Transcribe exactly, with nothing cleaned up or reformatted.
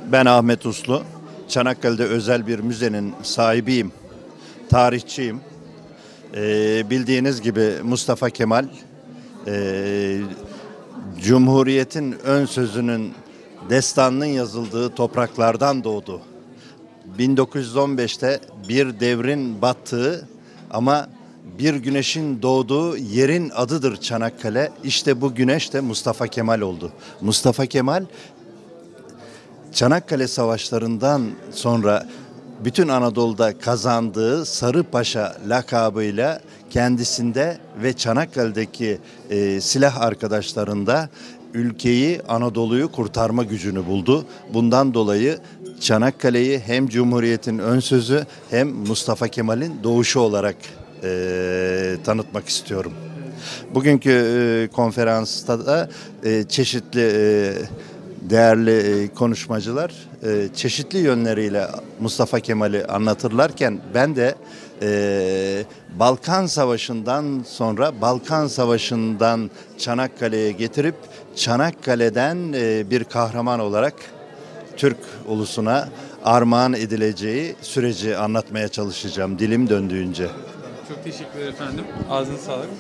Ben Ahmet Uslu. Çanakkale'de özel bir müzenin sahibiyim. Tarihçiyim. Ee, bildiğiniz gibi Mustafa Kemal e, Cumhuriyet'in ön sözünün destanının yazıldığı topraklardan doğdu. bin dokuz yüz on beşte bir devrin battığı ama bir güneşin doğduğu yerin adıdır Çanakkale. İşte bu güneş de Mustafa Kemal oldu. Mustafa Kemal Çanakkale Savaşları'ndan sonra bütün Anadolu'da kazandığı Sarıpaşa lakabıyla kendisinde ve Çanakkale'deki e, silah arkadaşlarında ülkeyi, Anadolu'yu kurtarma gücünü buldu. Bundan dolayı Çanakkale'yi hem Cumhuriyet'in ön sözü hem Mustafa Kemal'in doğuşu olarak e, tanıtmak istiyorum. Bugünkü e, konferansta da e, çeşitli e, değerli e, konuşmacılar e, çeşitli yönleriyle Mustafa Kemal'i anlatırlarken ben de e, Balkan Savaşı'ndan sonra Balkan Savaşı'ndan Çanakkale'ye getirip Çanakkale'den e, bir kahraman olarak Türk ulusuna armağan edileceği süreci anlatmaya çalışacağım dilim döndüğünce. Çok teşekkürler efendim. Ağzınıza sağlık.